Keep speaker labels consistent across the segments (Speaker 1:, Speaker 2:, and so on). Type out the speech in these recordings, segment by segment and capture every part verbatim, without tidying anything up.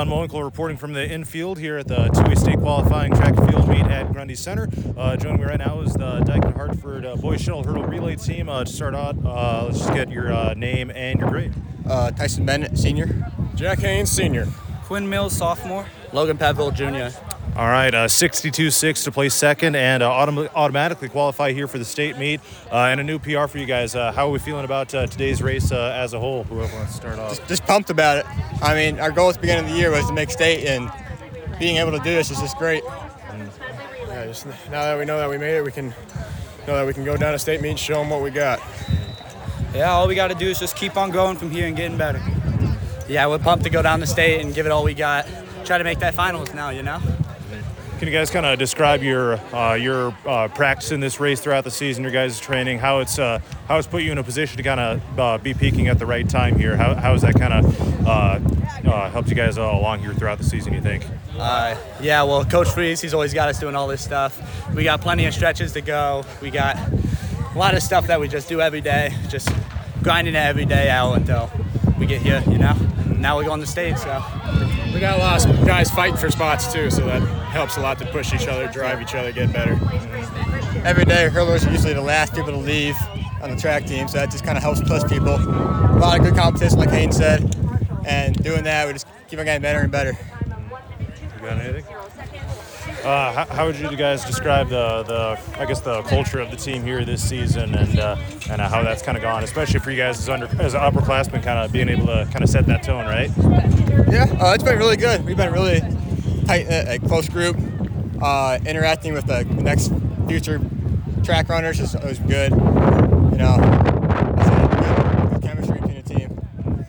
Speaker 1: Sean Moenkel reporting from the infield here at the two A state qualifying track and field meet at Grundy Center. Uh, joining me right now is the Dykman Hartford uh, boys shuttle hurdle relay team. Uh, to start out, uh, let's just get your uh, name and your grade.
Speaker 2: Uh, Tyson Bennett, senior.
Speaker 3: Jack Haynes, senior.
Speaker 4: Quinn Mills, sophomore.
Speaker 5: Logan Peville, junior.
Speaker 1: All right, uh, sixty-two six to place second and uh, autom- automatically qualify here for the state meet uh, and a new P R for you guys. Uh, how are we feeling about uh, today's race uh, as a whole? Whoever wants to start off.
Speaker 2: Just, just pumped about it. I mean, our goal at the beginning of the year was to make state, and being able to do this is just great.
Speaker 3: Yeah, just now that we know that we made it, we can know that we can go down to state meet and show them what we got.
Speaker 4: Yeah, all we got to do is just keep on going from here and getting better.
Speaker 5: Yeah, we're pumped to go down to state and give it all we got. Try to make that finals now, you know?
Speaker 1: Can you guys kind of describe your uh, your uh, practice in this race throughout the season, your guys' training, how it's uh, how it's put you in a position to kind of uh, be peaking at the right time here? How how has that kind of uh, uh, helped you guys uh, along here throughout the season, you think?
Speaker 5: Uh, yeah, well, Coach Freeze, he's always got us doing all this stuff. We got plenty of stretches to go. We got a lot of stuff that we just do every day, just grinding it every day out until we get here, you know? Now we're going to state, so.
Speaker 3: We got a lot of guys fighting for spots too, so that helps a lot to push each other, drive each other, get better.
Speaker 2: Every day, hurdlers are usually the last people to leave on the track team, so that just kind of helps push people. A lot of good competition, like Hayden said, and doing that, we just keep on getting better and better.
Speaker 1: You got anything? Uh, how, how would you guys describe the, the I guess the culture of the team here this season and uh, and uh, how that's kind of gone, especially for you guys as under as upperclassmen, kind of being able to kind of set that tone, right?
Speaker 2: Yeah, uh, it's been really good. We've been a really tight, a close group. Uh, interacting with the next future track runners is, is good. You know, it's a good, good chemistry between the team.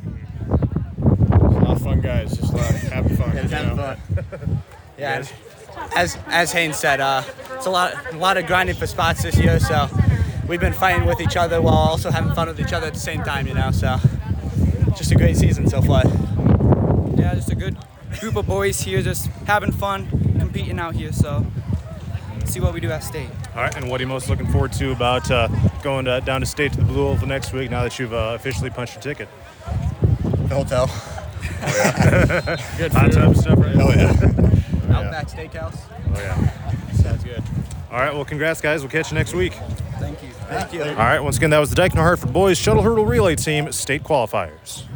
Speaker 3: A lot of fun guys, just a lot of having fun.
Speaker 2: Yeah, just
Speaker 3: you
Speaker 2: having
Speaker 3: know?
Speaker 2: fun.
Speaker 5: Yeah, and as as Haynes said, uh, it's a lot a lot of grinding for spots this year, so we've been fighting with each other while also having fun with each other at the same time, you know, so just a great season so far.
Speaker 4: Yeah, just a good group of boys here, just having fun, competing out here, so see what we do at state.
Speaker 1: All right, and what are you most looking forward to about uh, going to, down to state to the Blue Oval next week now that you've uh, officially punched your ticket?
Speaker 2: The hotel.
Speaker 1: Good hot tub stuff, right?
Speaker 2: Oh, yeah.
Speaker 5: Outback Steakhouse.
Speaker 1: Oh, yeah.
Speaker 3: Sounds good.
Speaker 1: All right, well, congrats, guys. We'll catch you next week.
Speaker 4: Thank you.
Speaker 5: Thank you.
Speaker 1: All right, once again, that was the Dykman Hartford boys shuttle hurdle relay team state qualifiers.